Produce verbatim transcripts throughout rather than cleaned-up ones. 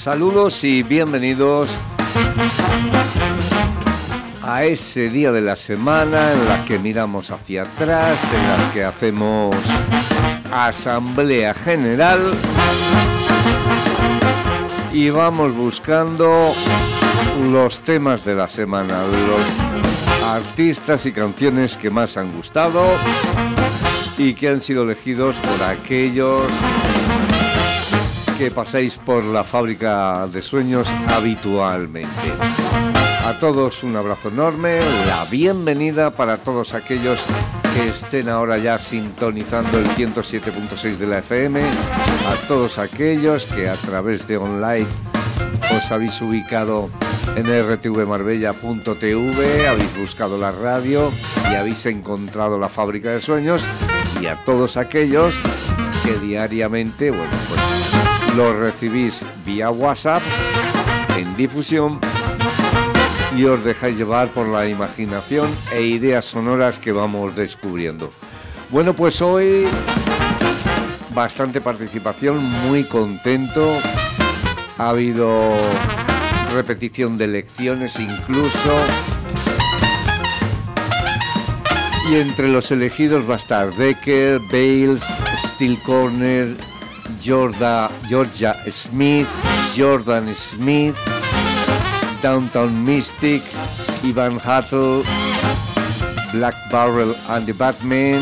Saludos y bienvenidos a ese día de la semana en la que miramos hacia atrás, en la que hacemos asamblea general y vamos buscando los temas de la semana, los artistas y canciones que más han gustado y que han sido elegidos por aquellos que pasáis por la fábrica de sueños habitualmente. A todos un abrazo enorme, la bienvenida para todos aquellos que estén ahora ya sintonizando el ciento siete punto seis de la F M, a todos aquellos que a través de online os habéis ubicado en r t v marbella punto t v, habéis buscado la radio y habéis encontrado la fábrica de sueños, y a todos aquellos que diariamente, bueno, pues lo recibís vía WhatsApp en difusión y os dejáis llevar por la imaginación e ideas sonoras que vamos descubriendo. Bueno, pues hoy bastante participación, muy contento. Ha habido repetición de lecciones incluso. Y entre los elegidos va a estar Decker, Bales, Steel Corner, Jorda, Georgia Smith, Jordan Smith, Downtown Mystic, Ivan Hattel, Black Barrel and the Batman,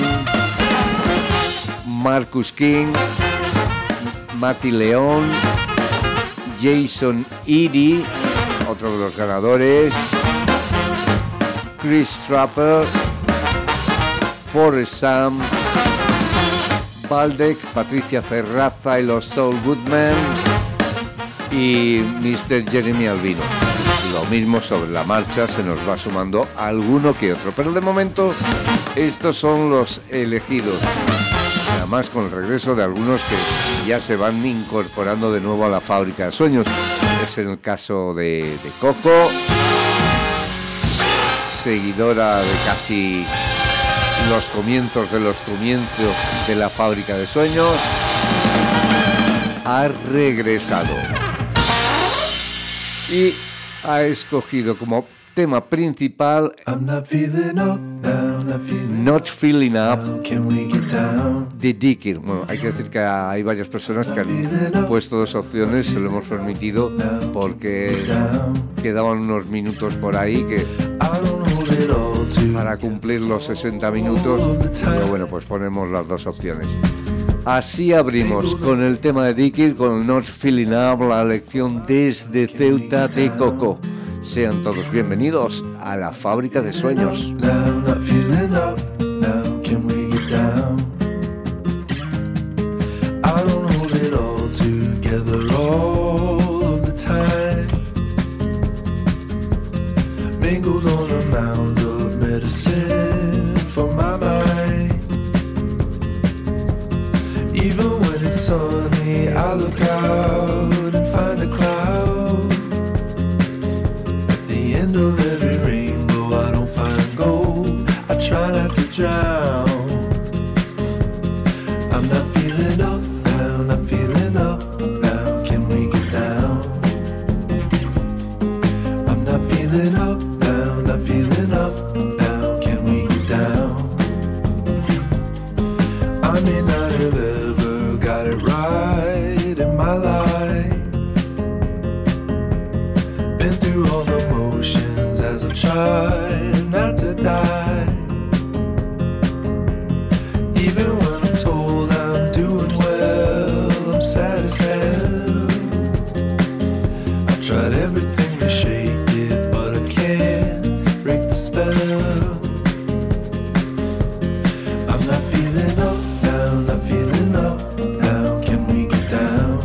Marcus King, Matty León, Jason Eady, otro de los ganadores, Chris Trapper, Forrest Sam, Valdec, Patricia Ferraza y los Saul Goodman y mister Jeremy Albino. Lo mismo sobre la marcha, se nos va sumando alguno que otro, pero de momento estos son los elegidos, además con el regreso de algunos que ya se van incorporando de nuevo a la fábrica de sueños. Es el caso de, de Coco, seguidora de casi los comienzos de los comienzos de la fábrica de sueños, ha regresado y ha escogido como tema principal Not Feeling Up, Not Feeling, Not Feeling Up de Dicker. Bueno, hay que decir que hay varias personas que han puesto dos opciones, se lo hemos permitido porque quedaban unos minutos por ahí que para cumplir los sesenta minutos, pero bueno, pues ponemos las dos opciones. Así abrimos con el tema de Dicker, con Not Feeling Up, la lección desde Ceuta de Coco. Sean todos bienvenidos a la fábrica de sueños. Mingled on a mound of medicine for my mind. Even when it's sunny, I look out and find a cloud. At the end of every rainbow, I don't find gold. I try not to drown. I'm not feeling up now, not feeling up now. Can we get down? I'm not feeling up. Feeling up now, can we get down? I may not have ever got it right in my life. Been through all the motions as I've tried not to die. Even when I'm told I'm doing well, I'm sad as hell. I've tried everything to shake it, but I can't break the spell. I'm not feeling up now, not feeling up now. Can we get down?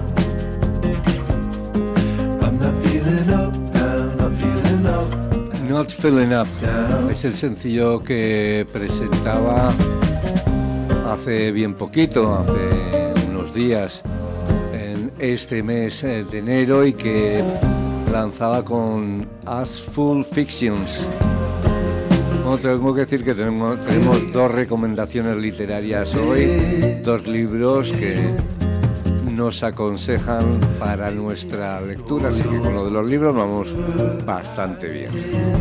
I'm not feeling up now, not feeling up. Not Feeling Up es el sencillo que presentaba hace bien poquito, hace unos días, en este mes de enero, y que lanzaba con As Full Fictions. Bueno, tengo que decir que tenemos, tenemos dos recomendaciones literarias hoy, dos libros que nos aconsejan para nuestra lectura, así que con lo de los libros vamos bastante bien.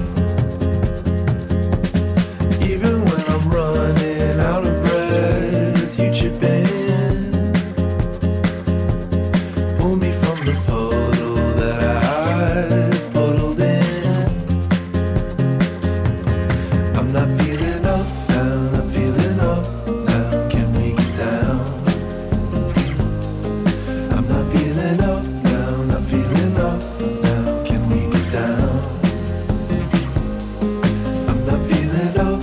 Even when I'm running out of breath, you chip in, pull me from the puddle that I've puddled in. I'm not feeling up, now, not feeling up, now, can we get down? I'm not feeling up, now, not feeling up, now, can we get down? I'm not feeling up.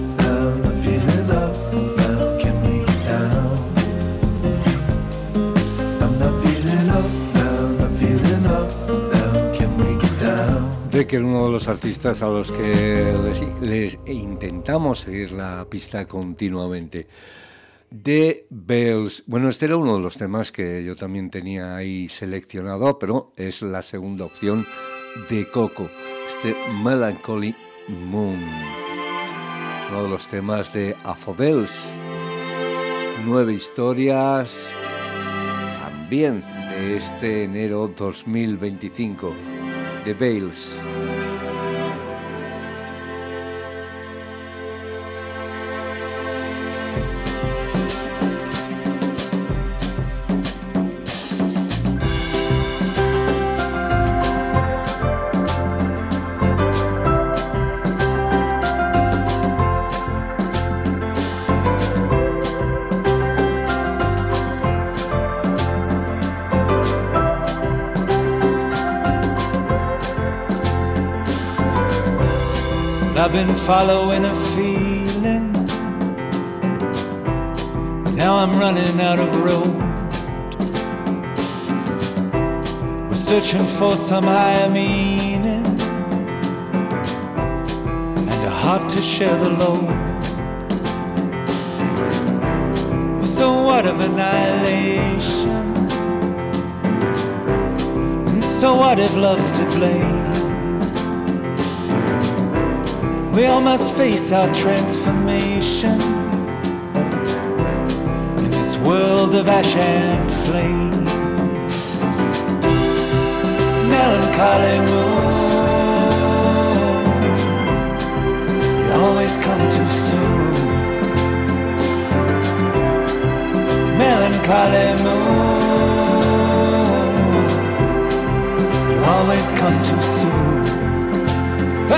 Que era uno de los artistas a los que les, les intentamos seguir la pista continuamente. The Bells. Bueno, este era uno de los temas que yo también tenía ahí seleccionado, pero es la segunda opción de Coco, este Melancholy Moon, uno de los temas de Aphrodels. Nueve historias también de este enero dos mil veinticinco. The Bells. I've been following a feeling, now I'm running out of road. We're searching for some higher meaning and a heart to share the load. So what of annihilation? And so what if love's to blame? We all must face our transformation in this world of ash and flame. Melancholy moon, you always come too soon. Melancholy moon, you always come too soon. But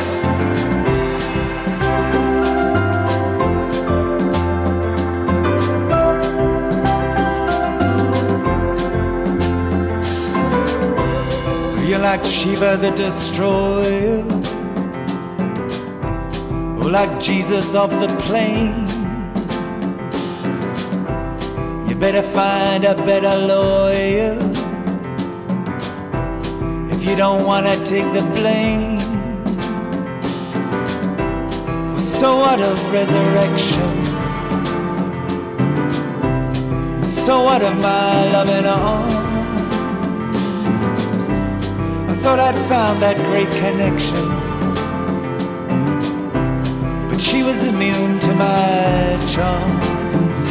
you're like Shiva the destroyer, or like Jesus of the plain. You better find a better lawyer if you don't wanna take the blame. So what of resurrection? So what of my loving arms? I thought I'd found that great connection, but she was immune to my charms.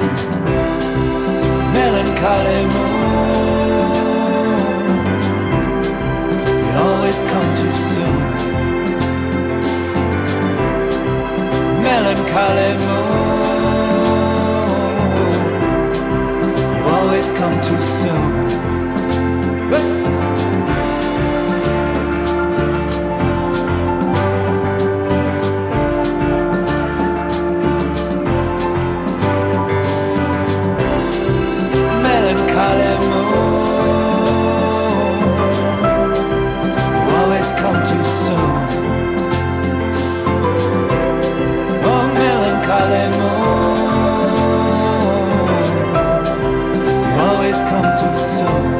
Melancholy moon, you always come too soon. Melancholy moon, you always come too soon. But melancholy moon, you always come too soon. Oh, melancholy moon, you always come too soon.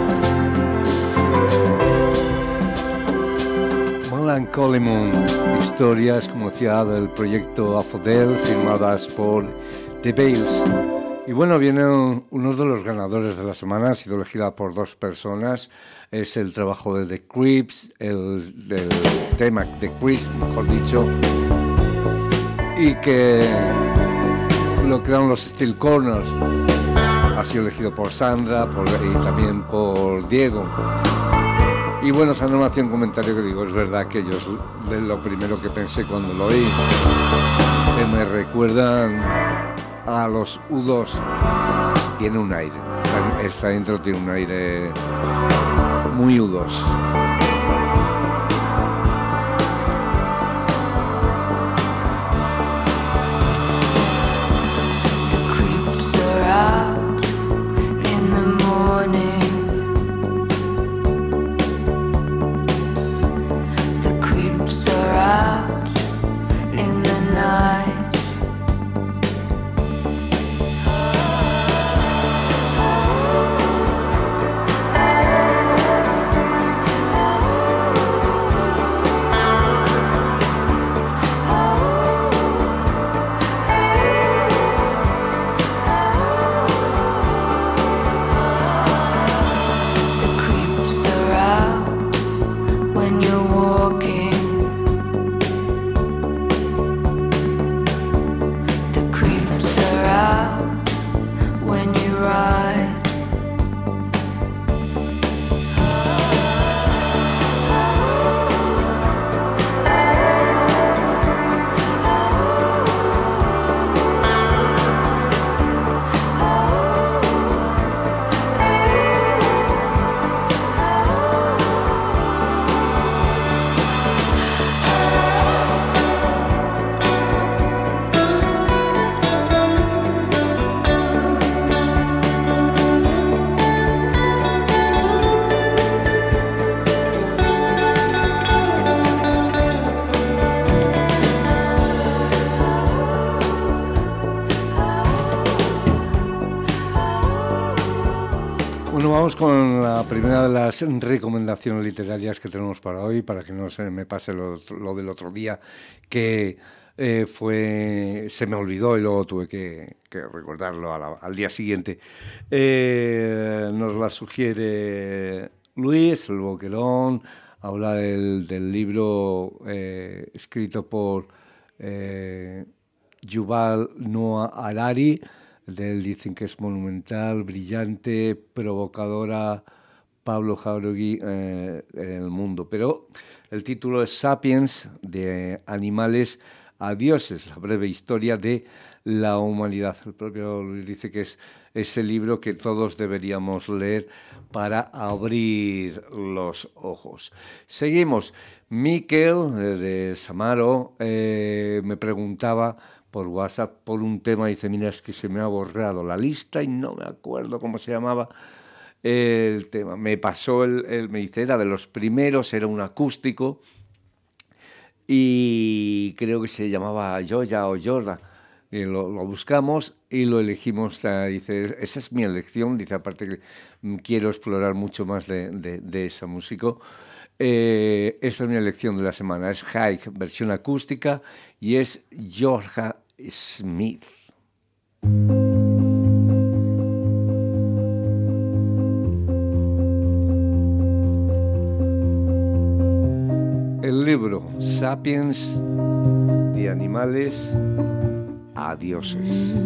Melancholy Moon, historias, como decía, del proyecto Aphrodels, firmadas por The Bells. Y bueno, viene uno de los ganadores de la semana, ha sido elegida por dos personas. Es el trabajo de The Creeps, el del tema The Creeps, mejor dicho, y que lo crearon los Steel Corners. ha sido elegido por Sandra por, y también por Diego. Y bueno, Sandra me hacía un comentario que digo, es verdad que ellos, de lo primero que pensé cuando lo oí, que me recuerdan a los U dos. Tiene un aire, esta, esta intro tiene un aire muy U dos. Con la primera de las recomendaciones literarias que tenemos para hoy, para que no se me pase lo, lo del otro día, que eh, fue se me olvidó y luego tuve que, que recordarlo a la, al día siguiente. Eh, nos la sugiere Luis, el Boquerón, habla del, del libro eh, escrito por eh, Yuval Noah Harari. De él dicen que es monumental, brillante, provocadora, Pablo Jauregui eh, en el mundo. Pero el título es Sapiens, de animales a dioses, la breve historia de la humanidad. El propio Luis dice que es ese libro que todos deberíamos leer para abrir los ojos. Seguimos. Miquel, de Samaro, eh, me preguntaba por WhatsApp por un tema, dice, mira, es que se me ha borrado la lista y no me acuerdo cómo se llamaba el tema. Me pasó el, el me dice, era de los primeros, era un acústico y creo que se llamaba Joya o Jorda. Y lo, lo buscamos y lo elegimos. Dice, esa es mi elección, dice, aparte que quiero explorar mucho más de, de, de esa música. Eh, esa es mi elección de la semana, es Hike, versión acústica, y es Jorja Smith. El libro Sapiens, de animales a dioses.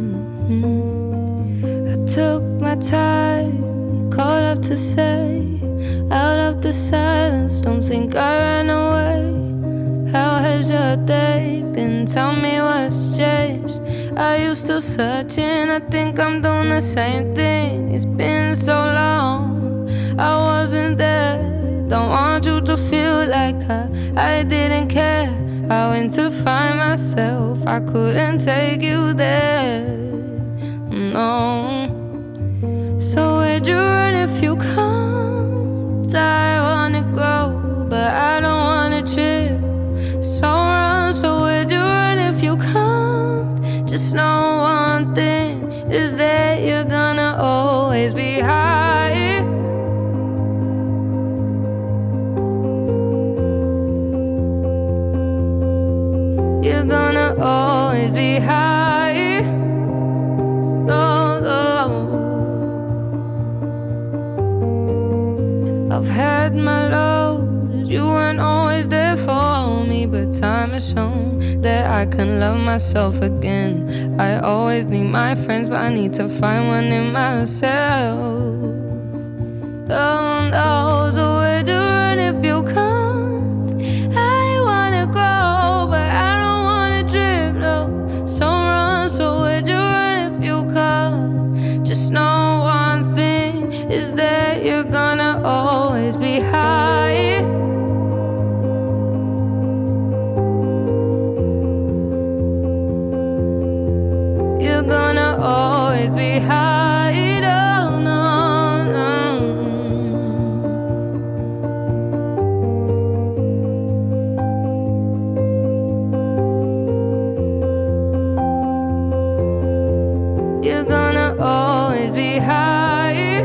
I took my time, called up to say, out of the silence, don't think I ran away. How has your day been? Tell me what's changed. Are you still searching? I think I'm doing the same thing. It's been so long, I wasn't there. Don't want you to feel like I, I didn't care. I went to find myself, I couldn't take you there. No. So where'd you run if you can't? I wanna grow, but I don't wanna trip. So run, so where'd you run if you can't? Just know one thing, is that you're gonna always be high. You're gonna always be high. Oh, oh. I've had my lows, you weren't always there for me, but time has shown that I can love myself again. I always need my friends, but I need to find one in myself. Oh no, so where'd you run if you can't? I wanna grow, but I don't wanna drip, no. So run, so where'd you run if you can't? Just know one thing is that you're gonna always be high. You're gonna always be high, no, no, no. You're gonna always be high.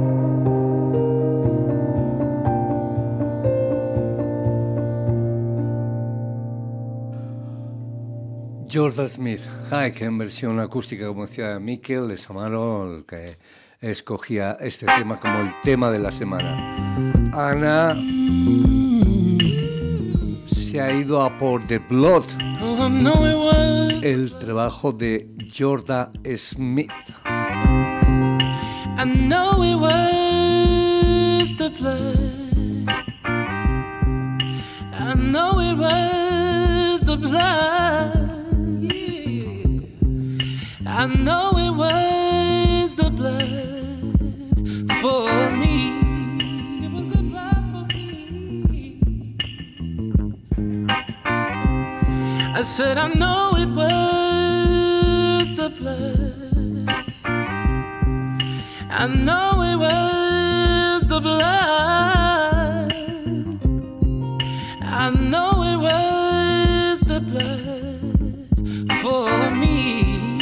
Jordan Smith, Hike, en versión acústica, como decía Mikel de Samaro, el que escogía este tema como el tema de la semana. Ana se ha ido a por The Blood, el trabajo de Jordan Smith. I know it was the blood. I know it was the blood. Yeah. I know it was the blood for me. It was the blood for me. I said I know it was the blood. I know it was the blood. I know it was the blood for me.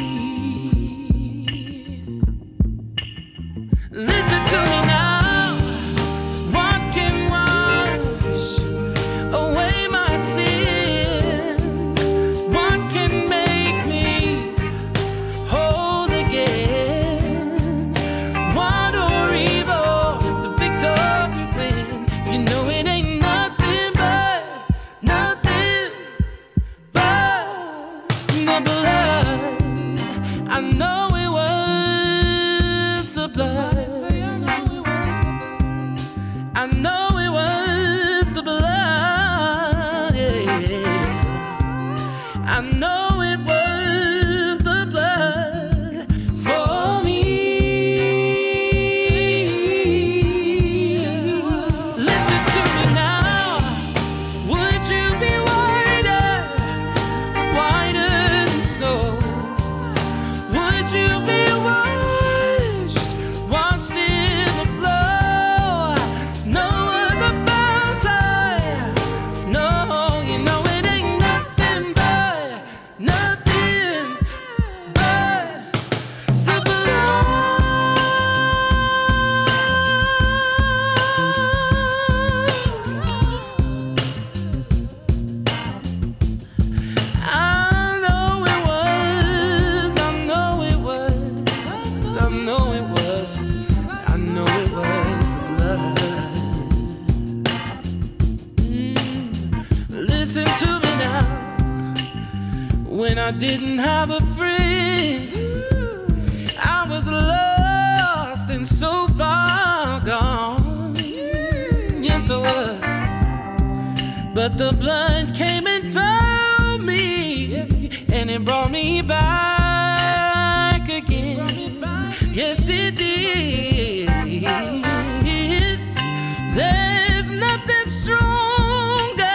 Listen to me now. What can wash away my sin? What can make me whole again? What or evil, the victory win. You know it ain't nothing but, nothing but the blood. I know it was the blood. I know it was the blood. Yeah. I know it was the blood for me. Listen to me now. Would you be whiter, whiter than snow? Would you be washed, washed in the flow? No other bounty. No, you know it ain't nothing but, nothing but the blood. I know it was, I know it was, I know it was, I know it was the blood. Mm. Listen to me now. When I didn't have a friend, I was lost and so far gone. Yes, I was. But the blood came and found me, and it brought me back again. Yes, it did. There's nothing stronger,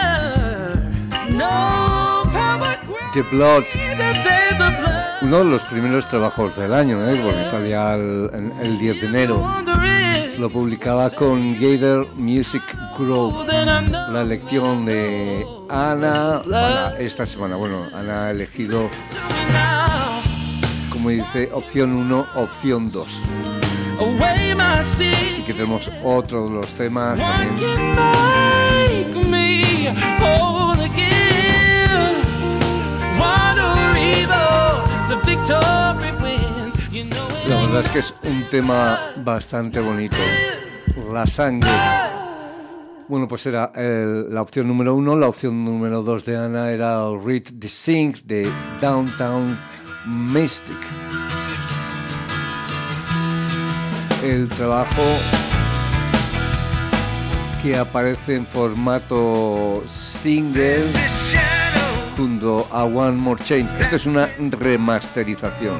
no power The Blood, greater than the blood. uno de los primeros trabajos del año, ¿eh? Porque salía el, el- el diez de enero. Wondering, Lo publicaba con Gator Music Group. then I know La elección de Ana para esta semana. Bueno, Ana ha elegido, now. como dice, opción uno, opción dos. Away my Así sin. que tenemos otro de los temas What también. can make me whole again? What or evil, the victory wins. You know it La ain't verdad es que es un tema bastante bonito. La sangre, Bueno, pues era el, la opción número uno. La opción número dos de Ana era el Read the Sings de Downtown Mystic. El trabajo que aparece en formato single junto a One More Chain. Esta es una remasterización.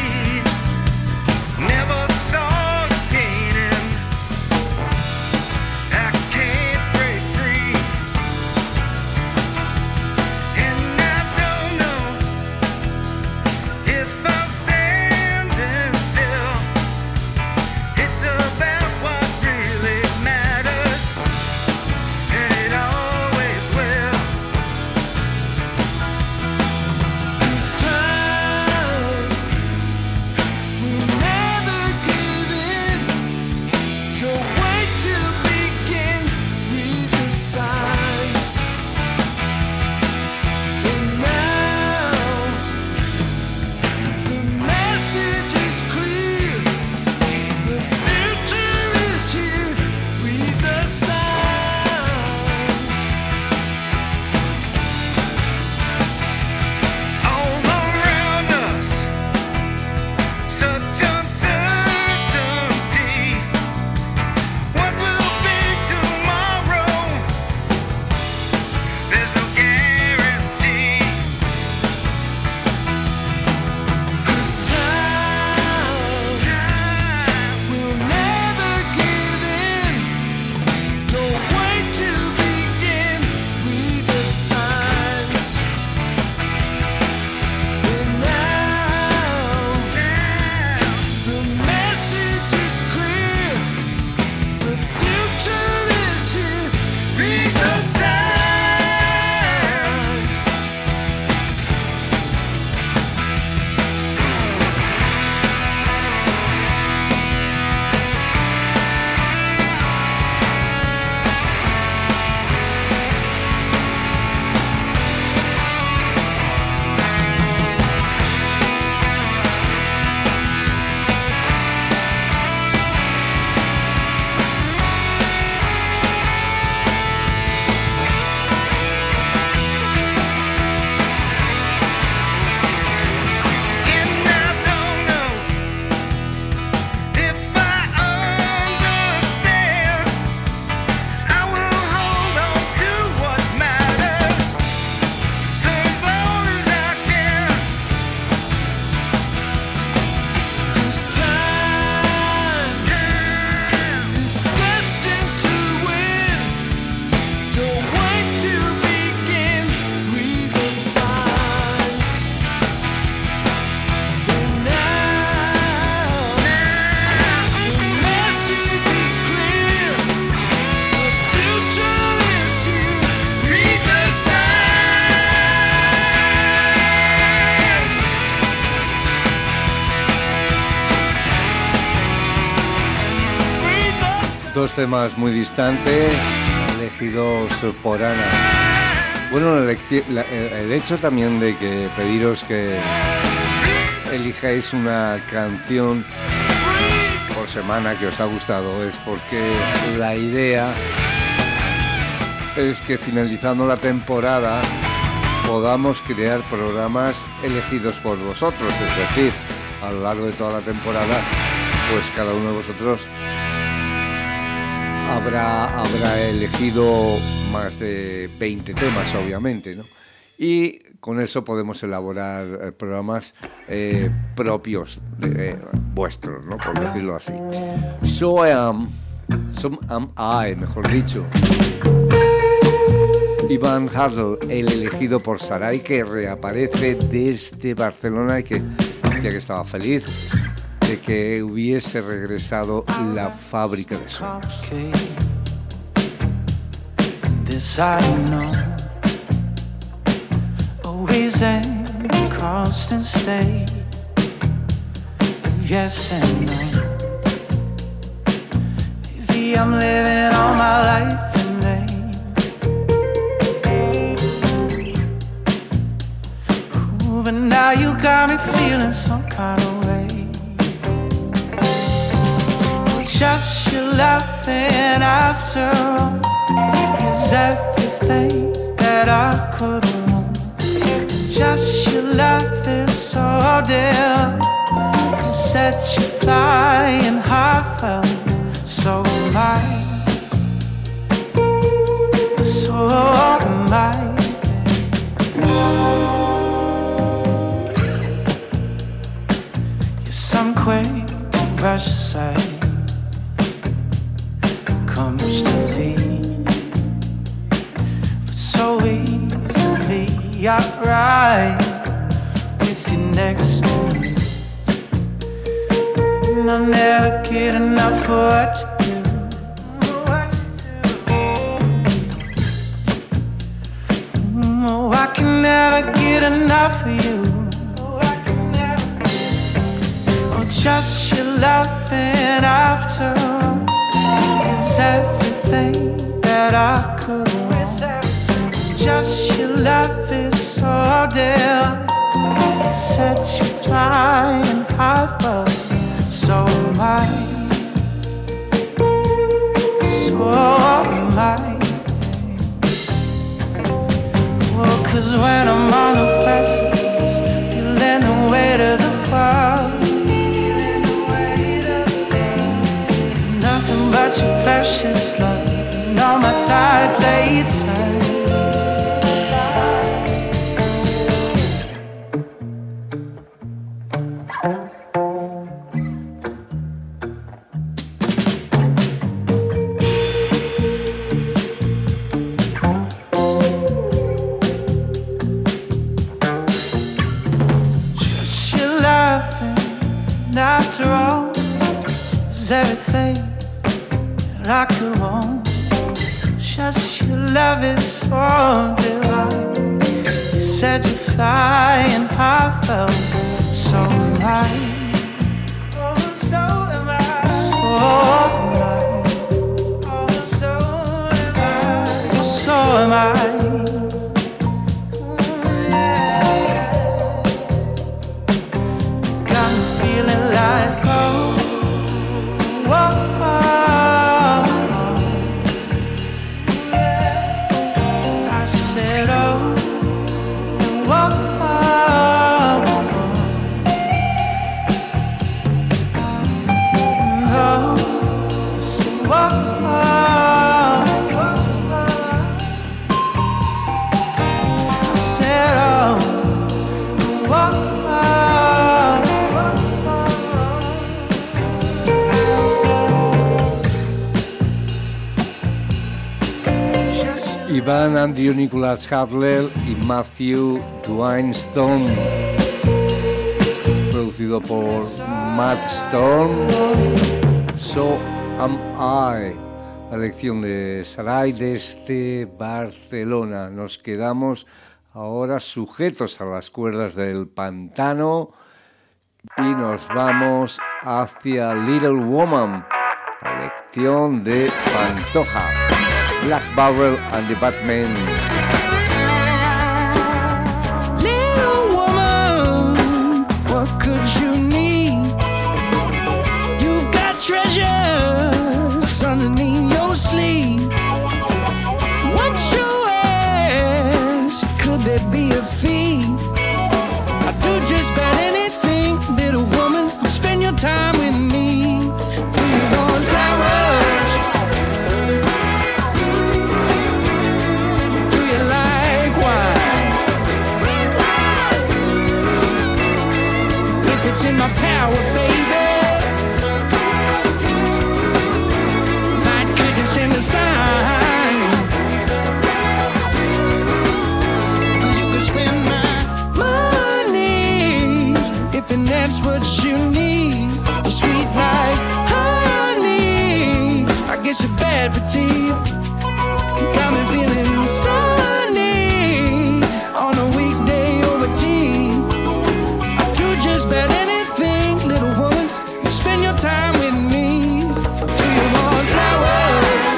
Dos temas muy distantes, elegidos por Ana. Bueno, el, el hecho también de que pediros que elijáis una canción por semana que os ha gustado es porque la idea es que finalizando la temporada podamos crear programas elegidos por vosotros, es decir, a lo largo de toda la temporada, pues cada uno de vosotros Habrá, habrá elegido más de veinte temas, obviamente, ¿no? Y con eso podemos elaborar eh, programas eh, propios, de, eh, vuestros, ¿no? Por decirlo así. So I am, so am I, mejor dicho. Ivan Hardel, el elegido por Sarai, que reaparece desde Barcelona y que decía que estaba feliz de que hubiese regresado la fábrica de sueños. This I know, always in a constant state of yes and no. Maybe I'm living all my life in vain. Ooh, but now you got me feeling some kind of way. Just you laughing after all. is everything that I could want. Just your love is so dear. You said you fly and I felt so light. So am I. Yes, I'm quick to rush aside. Comes to feed, but so easily I ride with you next to me. And I never get enough of what you do. Oh, I can never get enough of you. Oh, just your loving after is everything that I could want. Just your love is so dear. You said you fly and I felt so am I. So am I. Well, cause when I'm on the precipice, feeling the weight of the world, nothing but your precious love, and all my tides they turn. After all, is everything that I could want. Just your love is so divine. You said you fly and I felt so light. Oh, so am I. So am I. Oh, so am I. Oh, so am I. Ivan Andrew Nicholas Hartlell y Matthew Twinstone, producido por Matt Stone. So Am I, la lección de Sarai desde Barcelona. Nos quedamos ahora sujetos a las cuerdas del pantano y nos vamos hacia Little Woman, la lección de Pantoja. Black Barrel and the Batman. Little woman, what could you need? You've got treasures underneath your sleeve. What you ask? Could there be a fee? I'd do just about anything, little woman. Spend your time with me. Do you want flowers? It's in my power, baby. Might could you send a sign? Cause you could spend my money if that's what you need. You're sweet like honey. I guess you're bad for teeth. You got me feeling sunny on a weekday over tea. I do just about anything, little woman. You spend your time with me. Do you want flowers?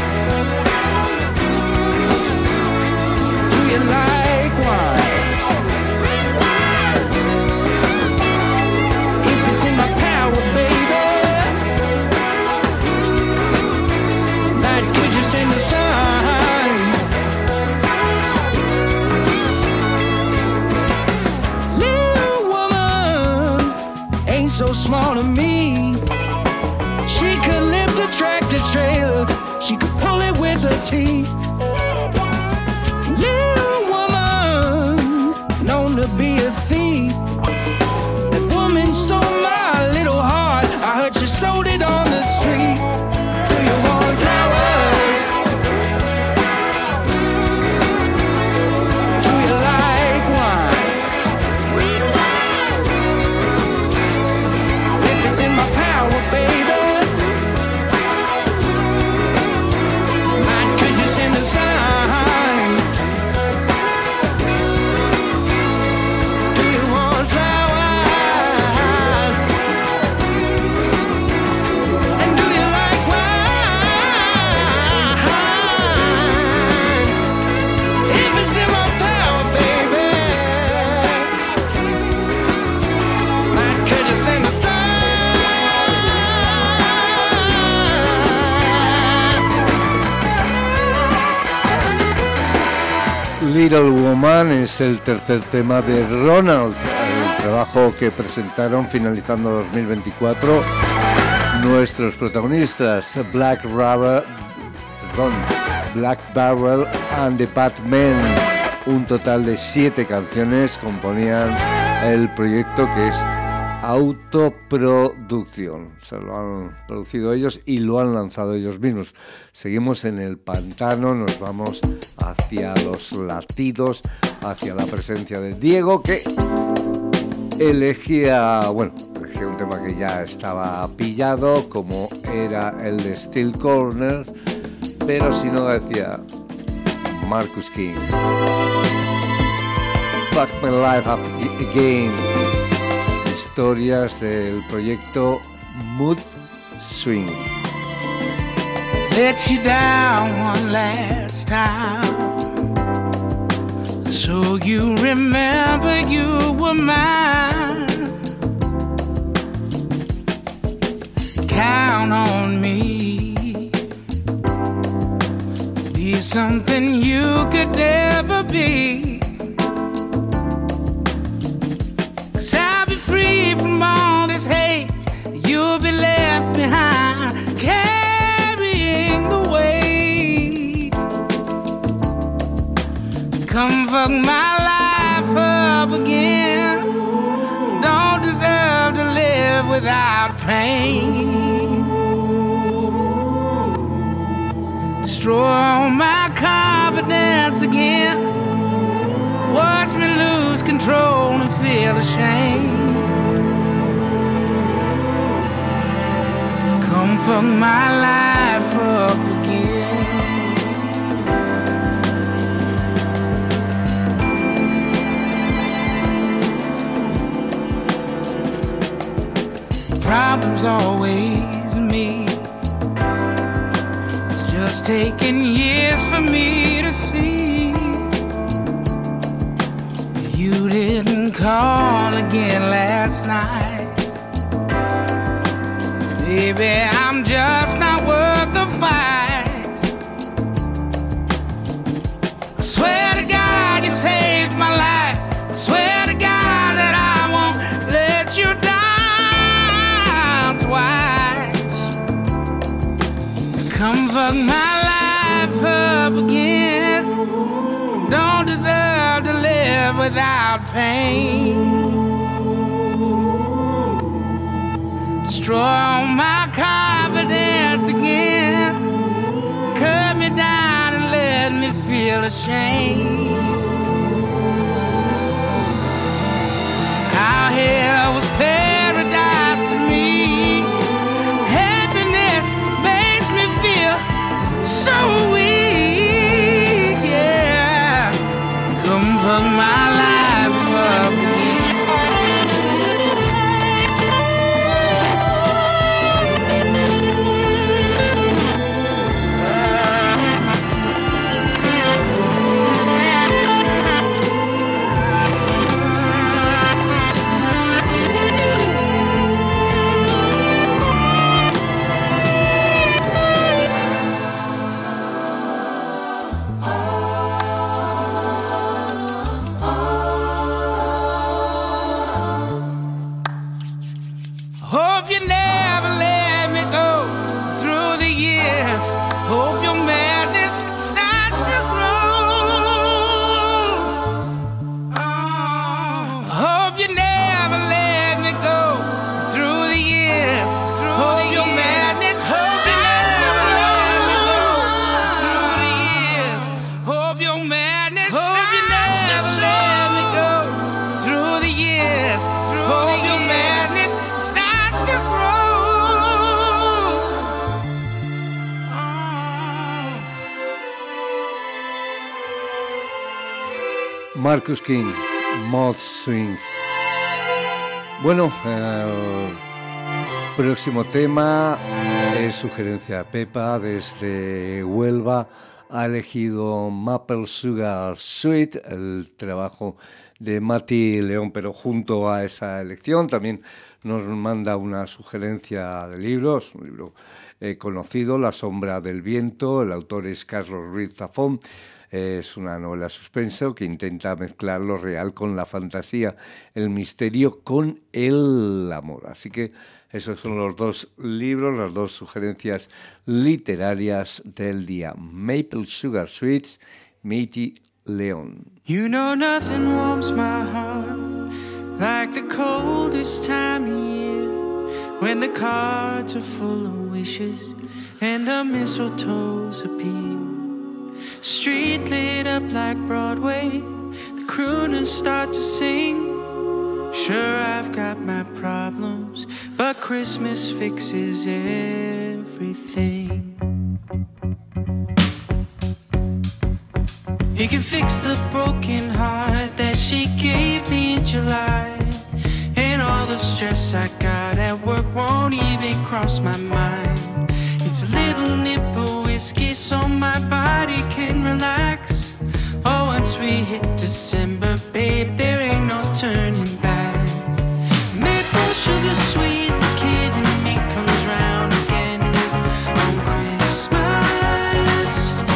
Do you like wine? If it's in my power, baby, might could you send a sign? old tractor trailer, she could pull it with her teeth. Little woman, known to be a thief. That woman stole my little heart. I heard she sold it on the street. Do you want flowers? Do you like wine? If it's in my power, baby, mind, could you send a sign? Do you want flowers? And do you like wine? If it's in my power, baby, mind, could you send a sign? Little Woman es el tercer tema de Ronald, el trabajo que presentaron finalizando dos mil veinticuatro nuestros protagonistas Black Barrel, perdón, Black Barrel and the Batmen. Un total de siete canciones componían el proyecto, que es autoproducción. Se lo han producido ellos y lo han lanzado ellos mismos. Seguimos en el pantano, nos vamos hacia los latidos, hacia la presencia de Diego, que elegía, bueno, elegía un tema que ya estaba pillado, como era el de Steel Corner, pero si no, decía Marcus King. Fuck My Life Up Again. Historias del proyecto Mood Swing. Let you down one last time, so you remember you were mine. Count on me, be something you could never be. 'Cause I'll be free from all this hate, you'll be left behind, carrying the weight. Come fuck my life up again, don't deserve to live without pain. Destroy all my confidence again, watch me lose control and feel ashamed. So come fuck my life up again. Problems always me, it's just taking years for me to see. You didn't call again last night, baby, I'm just not worth the fight. I swear to God you saved my life, I swear to God that I won't let you down twice. So come fuck my life up again, don't deserve to live without pain. Destroy all my confidence again, cut me down and let me feel ashamed. How hell was paradise to me? Happiness makes me feel so weak, yeah. Come fuck my life up again. Marcus King, Mood Swing. Bueno, el próximo tema es sugerencia de Pepa desde Huelva. Ha elegido Maple Sugar Sweet, el trabajo de Mati León, pero junto a esa elección también nos manda una sugerencia de libros, un libro eh, conocido, La sombra del viento. El autor es Carlos Ruiz Zafón. Es una novela suspenso que intenta mezclar lo real con la fantasía, el misterio con el amor. Así que esos son los dos libros, las dos sugerencias literarias del día. Maple Sugar Sweets, Mati León. You know nothing warms my heart like the coldest time of year, when the cards are full of wishes and the mistletoes appear. Street lit up like Broadway, the crooners start to sing. Sure, I've got my problems, but Christmas fixes everything. He can fix the broken heart that she gave me in July, and all the stress I got at work won't even cross my mind. It's a little nip of whiskey so my body can relax. Oh, once we hit December, babe, there ain't no turning back. Maple sugar sweet, the kid in me comes round again on Christmas,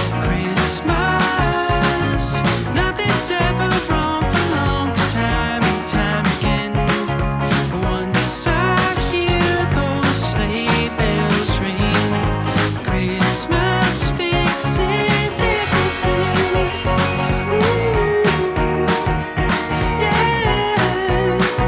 Christmas. Nothing's ever wrong for long, 'cause time and time again, once I hear those sleigh bells ring, Christmas fixes everything. Ooh, yeah.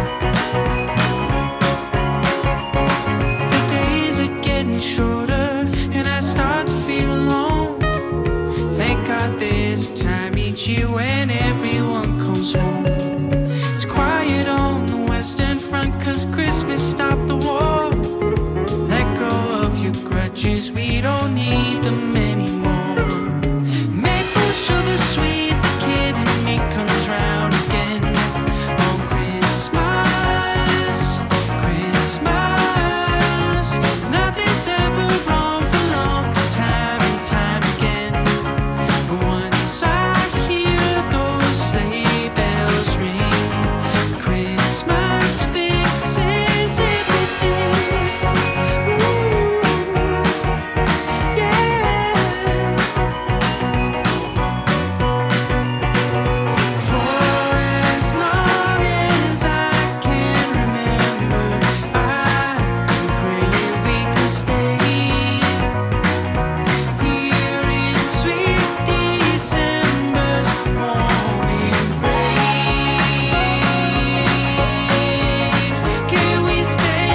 The days are getting shorter and I start to feel alone. Thank God there's a time each year when everyone comes home. It's quiet on the Western Front 'cause Christmas stopped the war. Let go of your grudges, we don't need them anymore. Maple sugar sweet, the kid in me comes round again on Christmas, Christmas. Nothing's ever wrong for long, 'cause time and time again, once I hear those sleigh bells ring, Christmas fixes everything. Ooh, yeah. For as long as I can remember, I can pray we can stay here in sweet December's morning rays. Can we stay?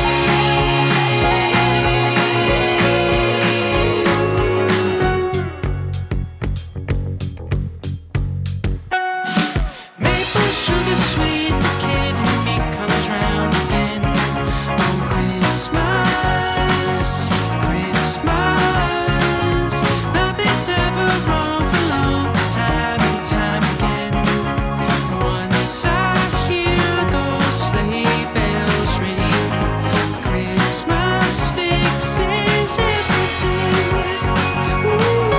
Maple sugar sweet, the kid in me comes round again on Christmas, Christmas. Nothing's ever wrong for long, 'cause time and time again, once I hear those sleigh bells ring, Christmas fixes everything. Ooh,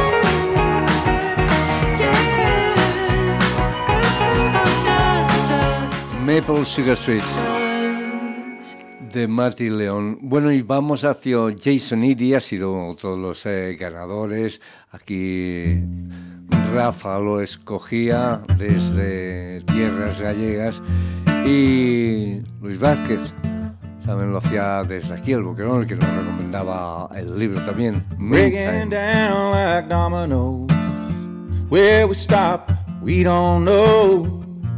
yeah. Oh, does, does, Maple Sugar Sweets does. de Mati León. Bueno, y vamos hacia Jason Eady, ha sido todos los eh, ganadores. Aquí Rafa lo escogía desde tierras gallegas y Luis Vázquez también lo hacía desde aquí, el Boquerón, el que nos recomendaba el libro también. Breaking Meantime. down like dominoes. Where we stop, we don't know.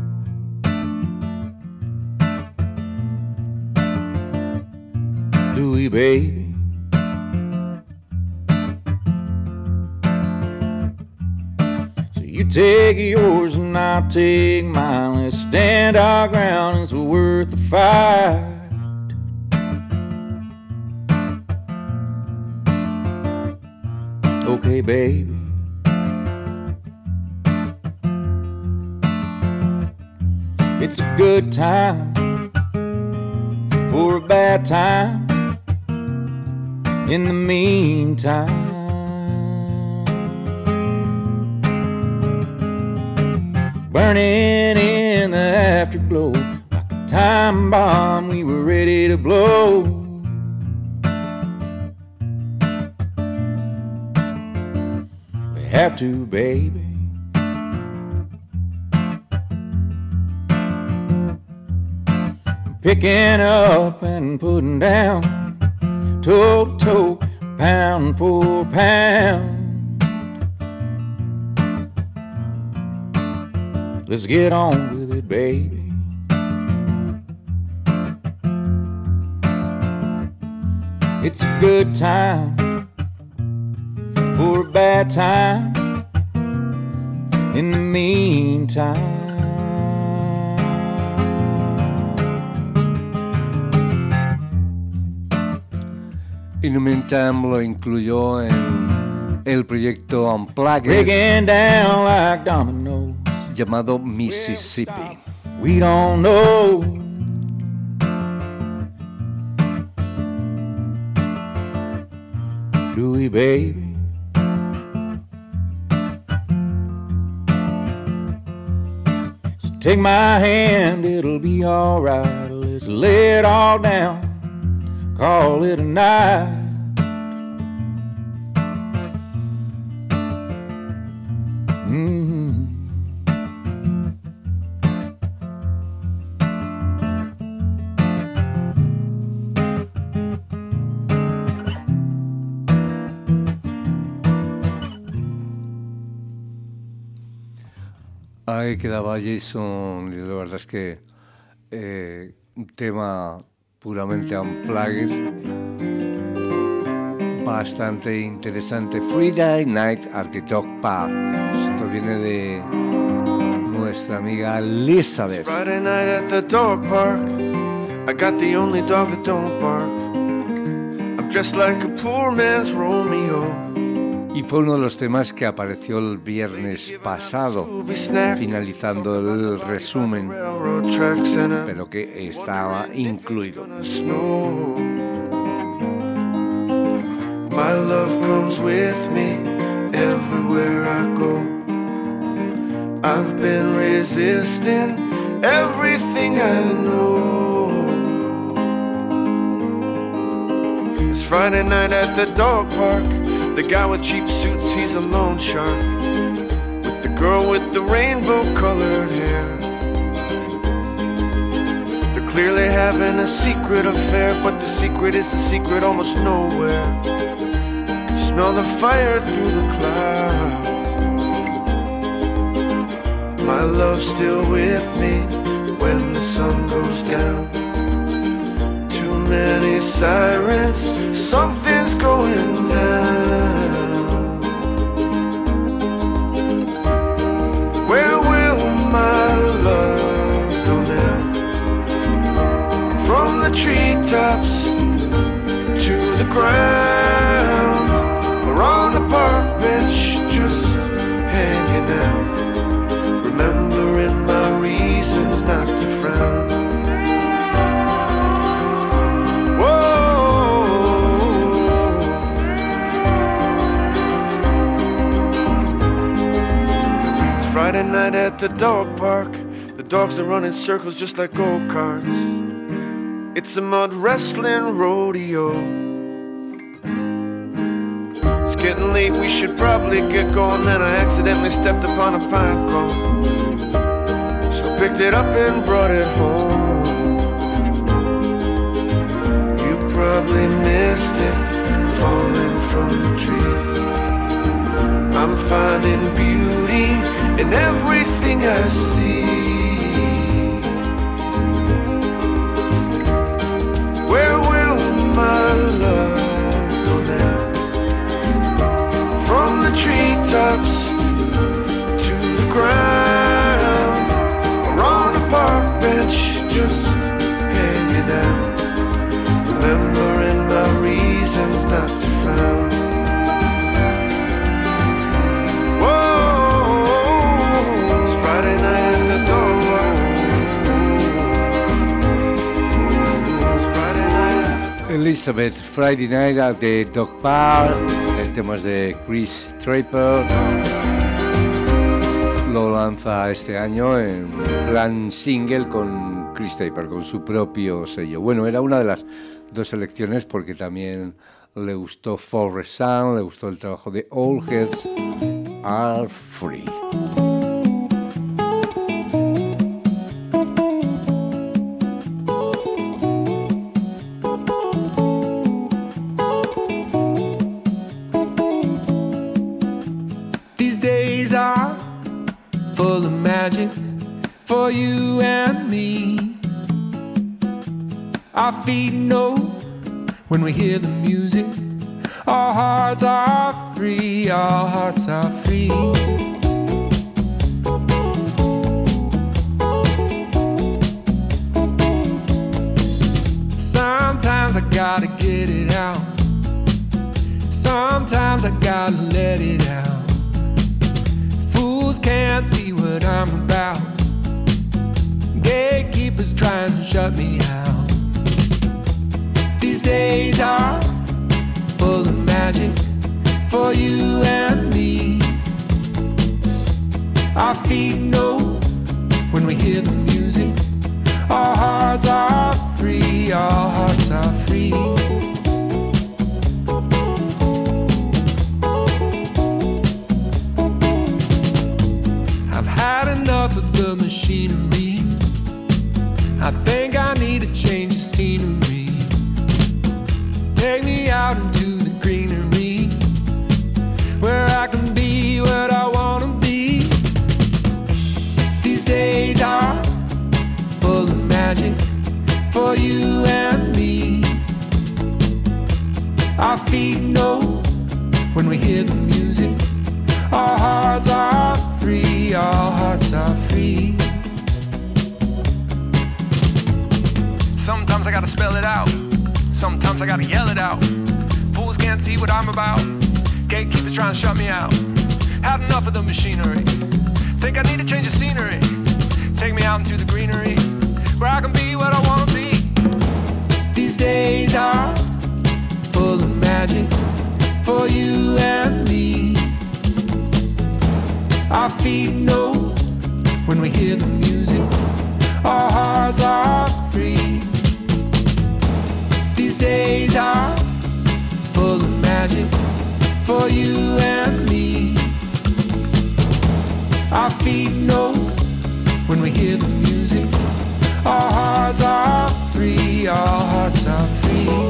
Do we, baby? So you take yours and I'll take mine. Let's stand our ground, it's worth the fight. Okay, baby. It's a good time for a bad time. In the meantime, burning in the afterglow like a time bomb we were ready to blow. We have to, baby. Picking up and putting down, toe to toe, pound for pound. Let's get on with it, baby. It's a good time for a bad time. In the meantime, Innumentam lo incluyó en el proyecto Unplugged breaking down like dominoes, llamado Mississippi. we don't know. Do we, baby? So take my hand, it'll be alright. Let's lay it all down, call it a night. Mm-hmm. Ahí quedaba Jason, y la verdad es que eh, un tema puramente unplugged, bastante interesante. Friday Night at the Dog Park. Esto viene de nuestra amiga Elizabeth. Friday night at the dog park, I got the only dog that don't bark. I'm dressed like a poor man's Romeo. Y fue uno de los temas que apareció el viernes pasado, finalizando el resumen, pero que estaba incluido. My love comes with me everywhere I go. I've been resisting everything I know. It's Friday night at the dog park. The guy with cheap suits, he's a loan shark. With the girl with the rainbow-colored hair. They're clearly having a secret affair, but the secret is a secret almost nowhere. You can smell the fire through the clouds. My love's still with me when the sun goes down. Too many sirens, something's going down. Where will my love go now? From the treetops to the ground, or on the park bench just hanging out, remembering my reasons not to frown. Friday night at the dog park. The dogs are running circles just like go-karts. It's a mud wrestling rodeo. It's getting late, we should probably get going. Then I accidentally stepped upon a pine cone, so picked it up and brought it home. You probably missed it, falling from the trees. I'm finding beauty in everything I see. Where will my love go now? From the treetops to the ground, or on a park bench just hanging out, remembering my reasons not to frown. Whoa, it's Friday night at the door. Elizabeth, Friday Night at the Dog Park. El tema es de Chris Traper. Lo lanza este año en plan single con Chris Traper, con su propio sello. Bueno, era una de las dos selecciones porque también le gustó Forest Sound, le gustó el trabajo de All Heads Are Free. Full of magic for you and me. Our feet know when we hear the music. Our hearts are free, our hearts are free. Sometimes I gotta get it out. Sometimes I gotta let it out. Can't see what I'm about. Gatekeepers trying to shut me out. These days are full of magic for you and me. Our feet know when we hear the music. Our hearts are free, our hearts are free. The machinery, I think I need to change the scenery. Take me out into the greenery, where I can be what I wanna be. These days are full of magic for you and me. Our feet know when we hear the music. Our hearts are free, our hearts are free. Sometimes I gotta spell it out. Sometimes I gotta yell it out. Fools can't see what I'm about. Gatekeepers trying to shut me out. Had enough of the machinery. Think I need to change the scenery. Take me out into the greenery, where I can be what I wanna be. These days are full of magic for you and me. Our feet know when we hear the music. Our hearts are free. These days are full of magic for you and me. Our feet know when we hear the music. Our hearts are free, our hearts are free.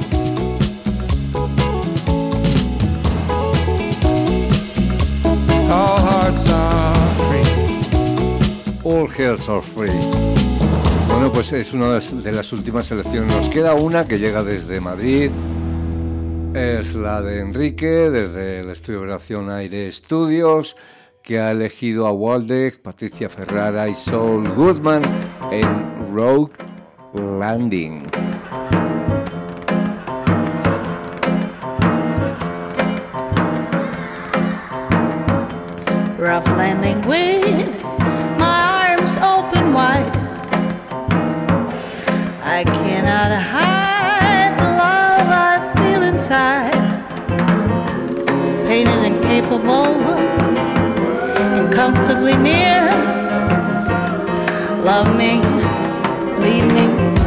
All hearts are free. All hearts are free. Bueno, pues es una de las últimas selecciones. Nos queda una que llega desde Madrid. Es la de Enrique, desde el estudio de grabación Aire Studios, que ha elegido a Waldeck, Patricia Ferrara y Saul Goodman en Road Landing. Rough landing with my arms open wide. I cannot hide the love I feel inside. Pain is incapable and comfortably near. Love me, leave me.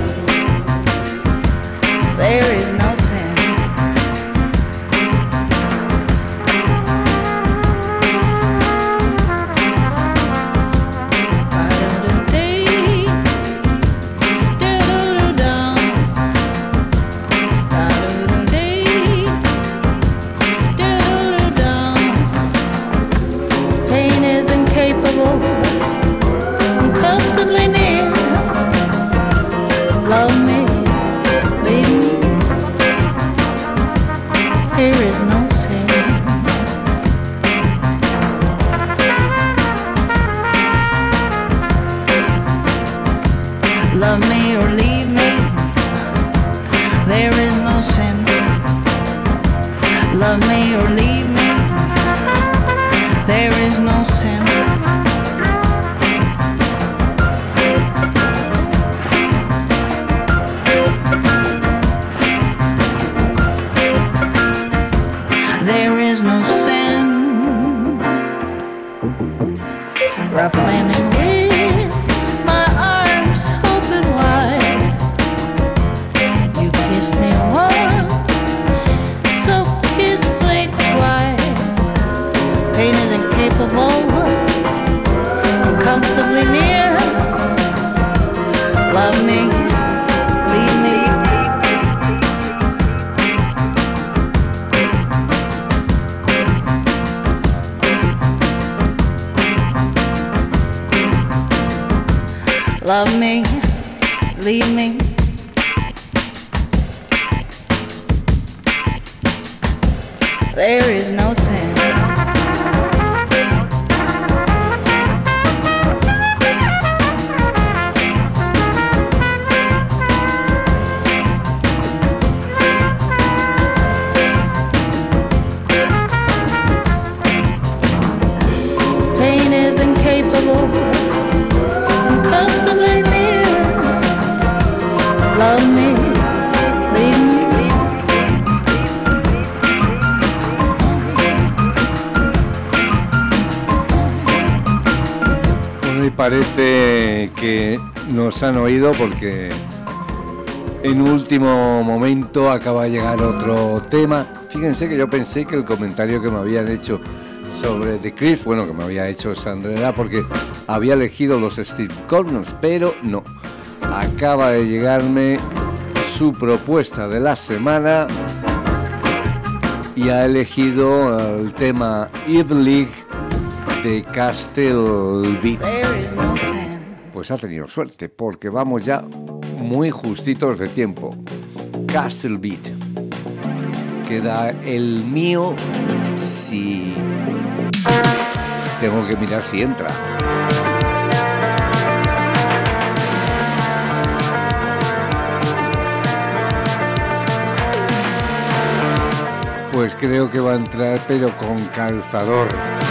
There is no sin. Love me, leave me. rough landing with my arms open wide. You kissed me once, so kiss me twice. Pain is incapable, uncomfortably near. Love me, leave me. Love me, leave me. There is no sin. Pain is incapable, uncomfortably near. Love me, leave me. Bueno, y parece que nos han oído porque en último momento acaba de llegar otro tema. Fíjense que yo pensé que el comentario que me habían hecho sobre The Cliff, bueno, que me había hecho Sandra, era porque había elegido los Steve Corners, pero no. Acaba de llegarme su propuesta de la semana y ha elegido el tema Eve League de Castle Beat. There is no sin. Pues ha tenido suerte porque vamos ya muy justitos de tiempo. Castle Beat. Queda el mío si... Tengo que mirar si entra. Pues creo que va a entrar, pero con calzador.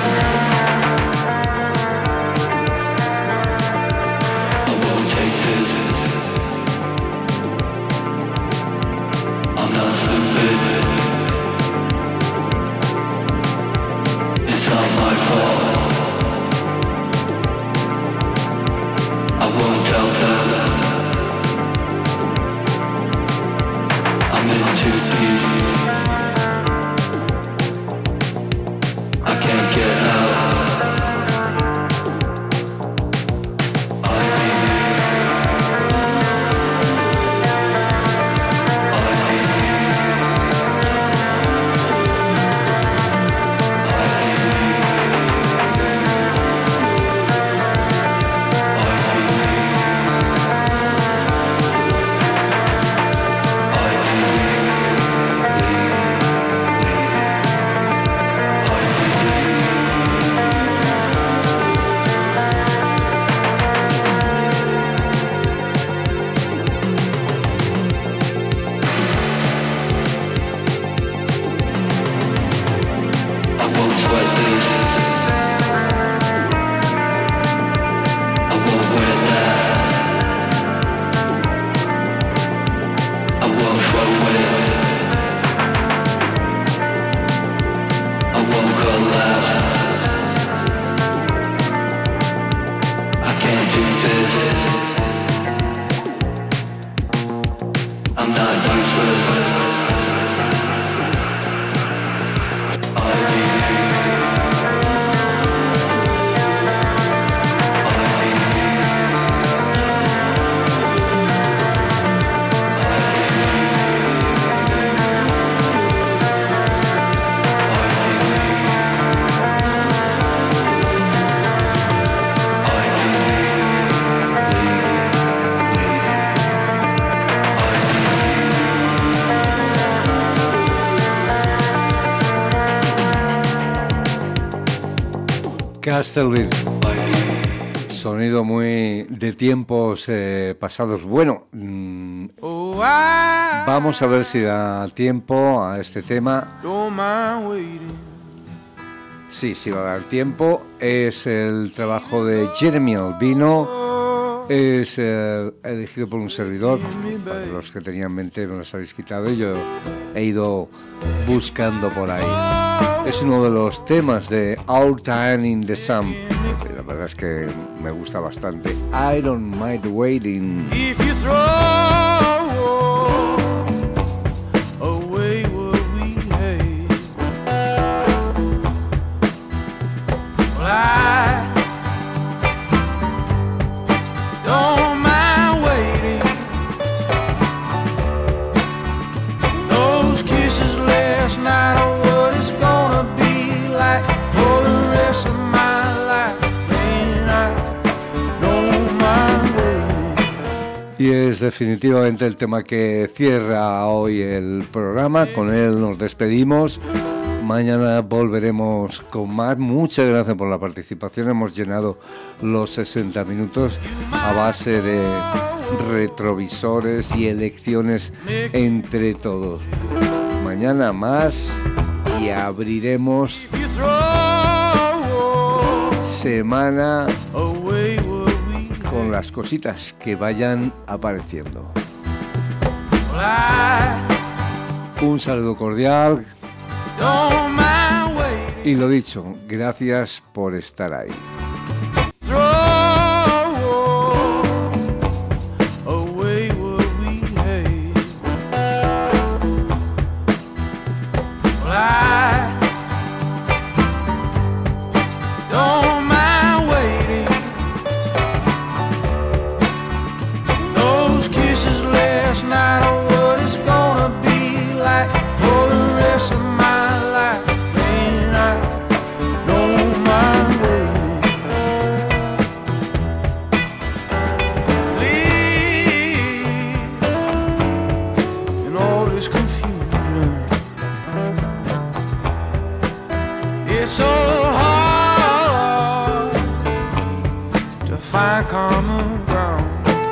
Castle, sonido muy de tiempos eh, pasados. Bueno, mmm, vamos a ver si da tiempo a este tema. Sí, sí va a dar tiempo. Es el trabajo de Jeremy Albino. Es eh, elegido por un servidor. Para los que tenían en mente me los habéis quitado y yo he ido buscando por ahí. Es uno de los temas de Our Time in the Sun. La verdad es que me gusta bastante. I don't mind waiting. If you throw away what we hate, well, I don't mind waiting. Those kisses last night are what it's gonna be like for the rest of my life, and I don't mind waiting. Y es definitivamente el tema que cierra hoy el programa. Con él nos despedimos. Mañana volveremos con más. Muchas gracias por la participación. Hemos llenado los sesenta minutos a base de retrovisores y elecciones entre todos. Mañana más y abriremos semana con las cositas que vayan apareciendo. Un saludo cordial y lo dicho, gracias por estar ahí. Common ground.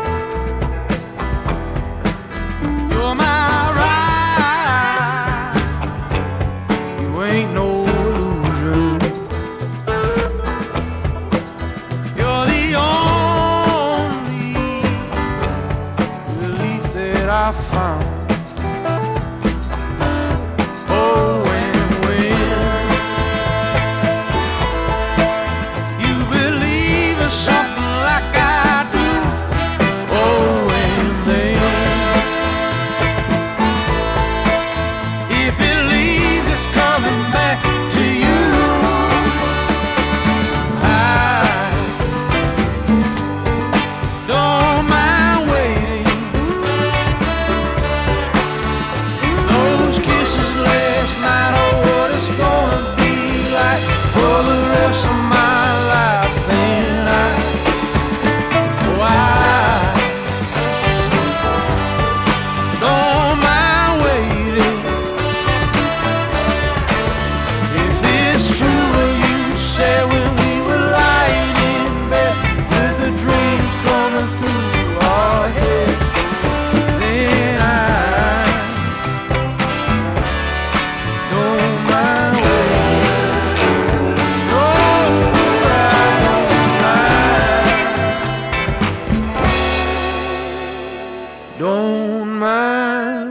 You're my ride. You ain't no illusion. You're the only relief that I found. Oh, and when you believe in something like I do, oh, and then if it leaves, it's coming back to you. I don't mind waiting. Those kisses last night are what it's gonna be like for the rest of my life, and I don't mind waiting. If it's true what you said when we were lying in bed with the dreams coming through our head, then I don't mind waiting. No, I don't mind. Don't mind